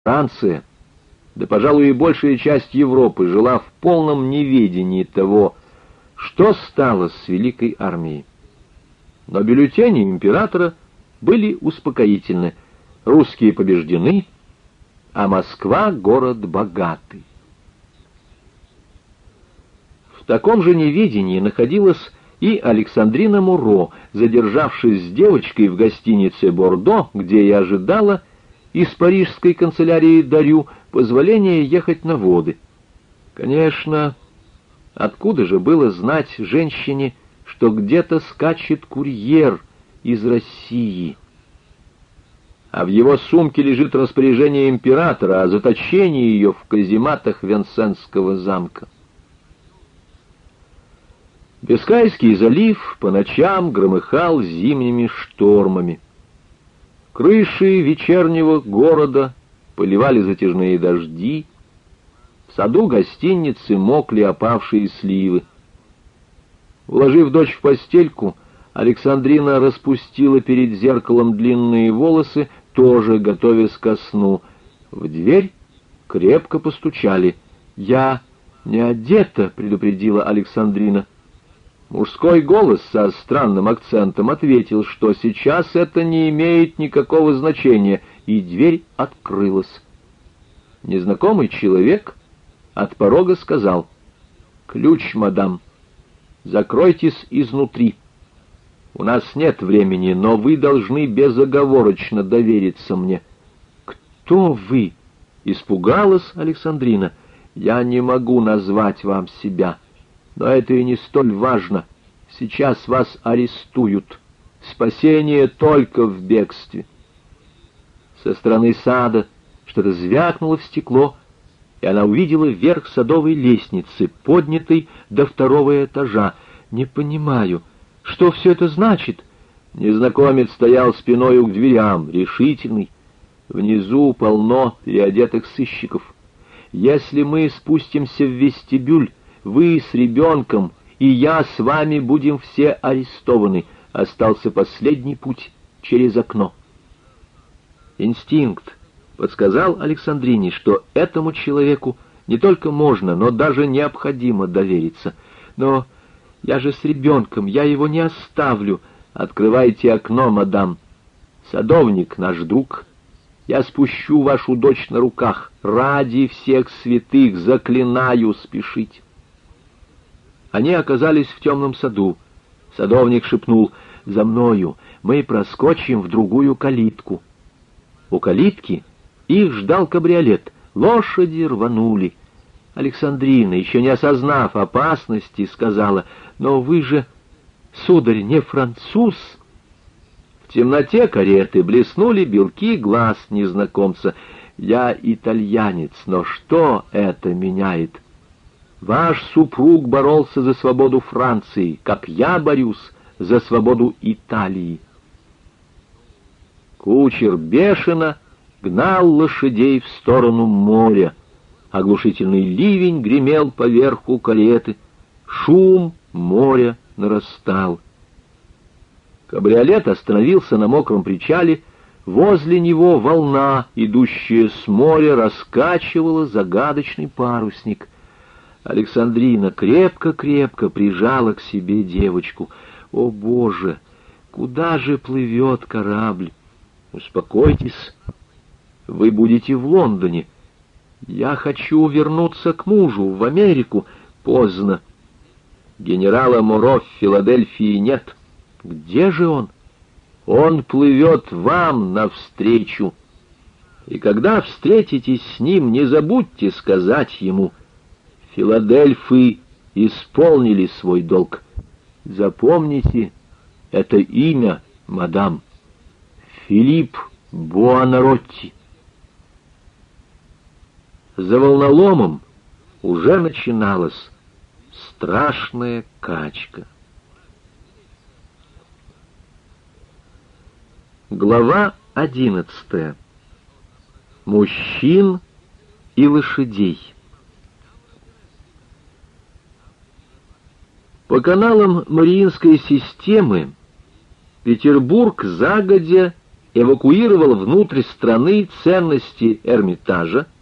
Франция, да, пожалуй, и большая часть Европы жила в полном неведении того, что стало с великой армией. Но бюллетени императора были успокоительны. Русские побеждены, а Москва — город богатый. В таком же неведении находилась и Александрина Муро, задержавшись с девочкой в гостинице «Бордо», где и ожидала из парижской канцелярии Дарю позволения ехать на воды. Конечно, откуда же было знать женщине, что где-то скачет курьер из России, а в его сумке лежит распоряжение императора о заточении ее в казематах Венсенского замка. Бискайский залив по ночам громыхал зимними штормами. Крыши вечернего города поливали затяжные дожди, в саду гостиницы мокли опавшие сливы. Уложив дочь в постельку, Александрина распустила перед зеркалом длинные волосы, тоже готовясь ко сну. В дверь крепко постучали. «Я не одета», — предупредила Александрина. Мужской голос со странным акцентом ответил, что сейчас это не имеет никакого значения, и дверь открылась. Незнакомый человек от порога сказал: «Ключ, мадам, закройтесь изнутри. У нас нет времени, но вы должны безоговорочно довериться мне». «Кто вы?» — испугалась Александрина. «Я не могу назвать вам себя. Но это и не столь важно. Сейчас вас арестуют. Спасение только в бегстве». Со стороны сада что-то звякнуло в стекло, и она увидела верх садовой лестницы, поднятой до второго этажа. «Не понимаю, что все это значит?» Незнакомец стоял спиною к дверям, решительный. Внизу полно переодетых сыщиков. «Если мы спустимся в вестибюль, вы с ребенком и я с вами будем все арестованы. Остался последний путь через окно». Инстинкт подсказал Александрине, что этому человеку не только можно, но даже необходимо довериться. «Но я же с ребенком, я его не оставлю». «Открывайте окно, мадам. Садовник наш друг. Я спущу вашу дочь на руках. Ради всех святых заклинаю спешить». Они оказались в темном саду. Садовник шепнул: «За мною, мы проскочим в другую калитку». У калитки их ждал кабриолет. Лошади рванули. Александрина, еще не осознав опасности, сказала: «Но вы же, сударь, не француз?» В темноте кареты блеснули белки глаз незнакомца. «Я итальянец, но что это меняет? Ваш супруг боролся за свободу Франции, как я борюсь за свободу Италии». Кучер бешено гнал лошадей в сторону моря. Оглушительный ливень гремел поверху кареты. Шум моря нарастал. Кабриолет остановился на мокром причале. Возле него волна, идущая с моря, раскачивала загадочный парусник. Александрина крепко-крепко прижала к себе девочку. «О, Боже! Куда же плывет корабль?» «Успокойтесь. Вы будете в Лондоне. Я хочу вернуться к мужу, в Америку. Поздно. Генерала Моро в Филадельфии нет. Где же он? Он плывет вам навстречу. И когда встретитесь с ним, не забудьте сказать ему: Филадельфы исполнили свой долг. Запомните это имя, мадам. Филипп Буонаротти». За волноломом уже начиналась страшная качка. Глава 11. Мужчин и лошадей. По каналам Мариинской системы Петербург загодя эвакуировал внутрь страны ценности Эрмитажа,